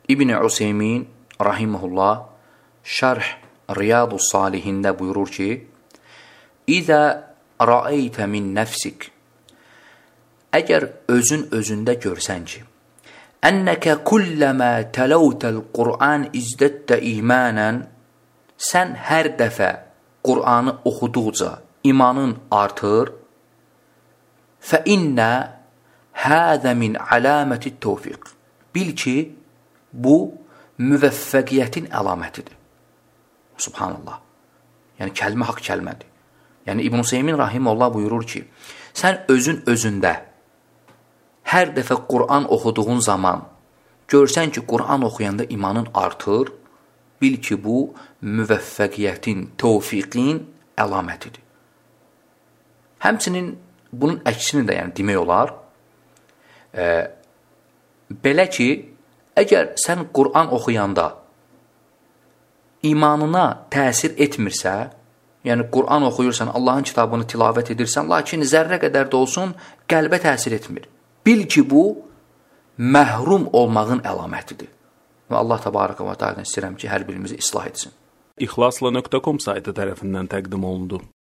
İbn Useymin rahimehullah Şərh Riyadus Salihində buyurur ki: "İzə ra'aytə min nəfsik" Əgər özün özündə görsən ki, "Ennəkə kulləmə tələvtəl Qur'an izdəttə imanən" sən hər dəfə Qur'anı oxuduqca imanın artır, فَإِنَّ هَذَا مِنْ عَلَامَةِ التَّوْفِقِ bil ki, bu müvəffəqiyyətin əlamətidir. Subhanallah. Yəni, kəlmə haqq kəlmədir. Yəni, İbn Useymin rahimehullah buyurur ki, sən özün özündə hər dəfə Qur'an oxuduğun zaman görsən ki, Qur'an oxuyanda imanın artır, bil ki, bu müvəffəqiyyətin, tövfiqin əlamətidir. Həmçinin bunun əksini də yəni demək olar. Belə ki, əgər sən Qur'an oxuyanda imanına təsir etmirsə, yəni Qur'an oxuyursan, Allahın kitabını tilavət edirsən, lakin zərrə qədər də olsun qəlbə təsir etmir. Bil ki, bu məhrum olmağın əlamətidir. Və Allah təbaraka və teala istəyirəm ki, hər birimizi islah etsin. İxlasla.com saytı tərəfindən təqdim olundu.